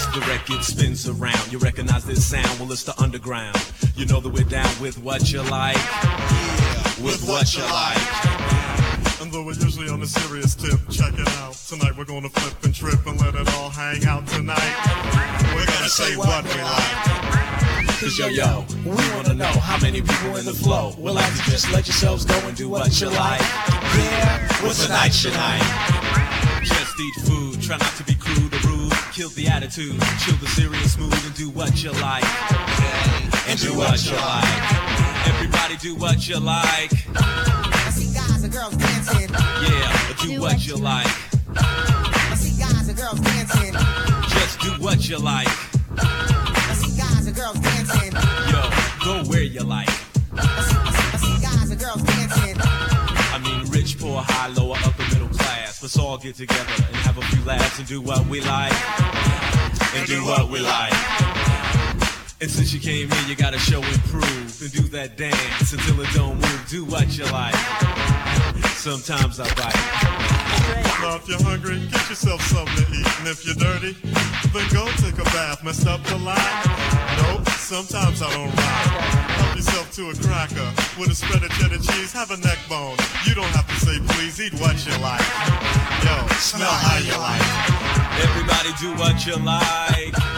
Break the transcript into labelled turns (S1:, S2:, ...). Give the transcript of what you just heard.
S1: The record spins around. You recognize this sound? Well, it's the underground. You know that we're down with what you like. Yeah, with what you like.
S2: And though we're usually on a serious tip, check it out. Tonight we're gonna flip and trip and let it all hang out tonight. We're gonna say what we like.
S1: Cause yo, we wanna know how many people in the flow will like to just let yourselves go and do what you like. Yeah, what's a night tonight? Just eat food, try not to be crude or rude. Kill the attitude, chill the serious mood and do what you like. And do what you like. Everybody do what you like.
S3: I see guys and girls dancing.
S1: Yeah, do what you like.
S3: I see guys and girls dancing.
S1: Just do what you like.
S3: I see guys and girls dancing.
S1: Yo, go where you like.
S3: I see guys and girls dancing.
S1: I mean rich, poor, high, lower, upper, middle class. Let's all get together and have a few laughs and do what we like. And do what we like. And since you came here, you gotta show and prove. And do that dance until it don't move. Do what you like. Sometimes I bite.
S2: Now if you're hungry, get yourself something to eat. And if you're dirty, then go take a bath. Messed up the line? Nope, sometimes I don't rhyme. Help yourself to a cracker with a spread of cheddar cheese. Have a neck bone. You don't have to say please, eat what you like. Yo, smell how you like.
S1: Everybody do what you like.